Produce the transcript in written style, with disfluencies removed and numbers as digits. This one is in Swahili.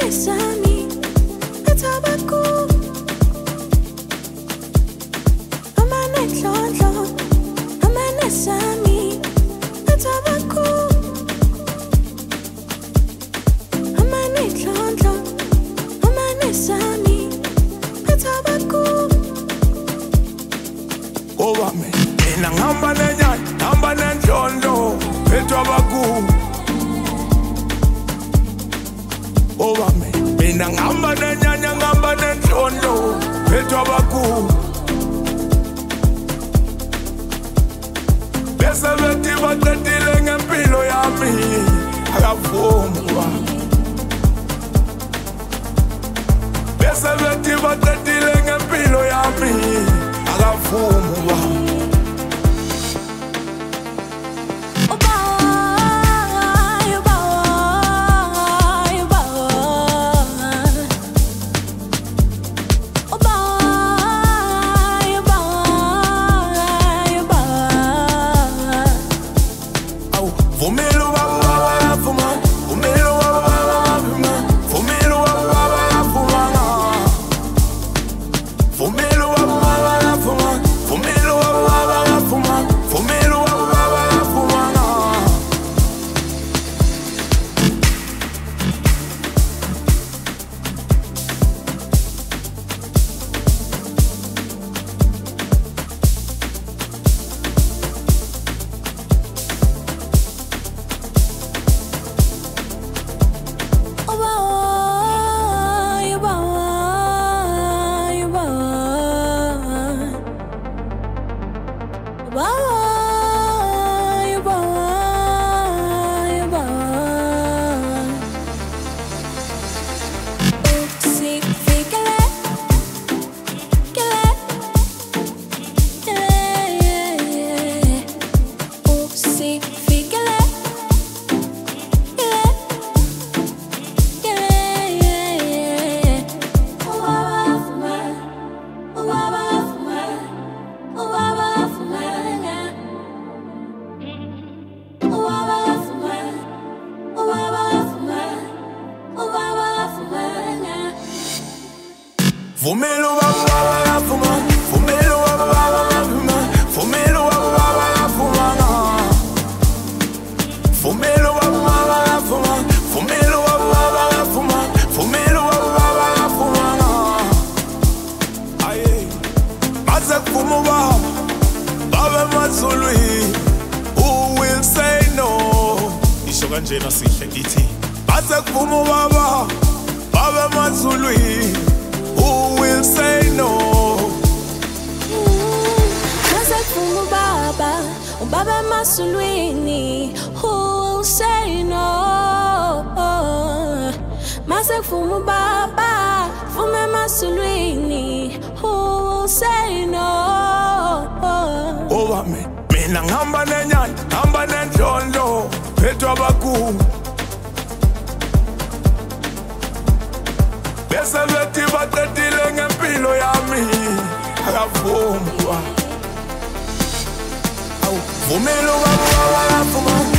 Amanezami, etabaku. Amanedlondlo, amanezami, etabaku. Amanedlondlo, amanezami, etabaku. Over me, mina ngihamba nenyanya, ngihamba nendlondlo, etabaku. Over me, mina ngihamba nenyanya, ngihamba nendlondlo, etabaku. Bese bethi baqedile ngempilo yami, akavumi. Bese bethi baqedile ngempilo yami, akavumi. Fumelo wa fuma, fumelo wa fuma, fumelo wa fuma, fumelo wa fuma, fumelo wa fuma, fumelo wa fuma. Aye, maza kumu baba mazului, who will say no? Isho kanjena sihle ngithi, maza kumu baba mazului. Who will say no? Mazakumu baba masulwini. Who will say no? Mazakumu baba fume masulwini. Who will say no? Over me, mina ngihamba nenyanya, ngihamba nendlondlo, etabaku. Bese bethi baqedile ngempilo yami, akavumi. Vumelo wa fuma.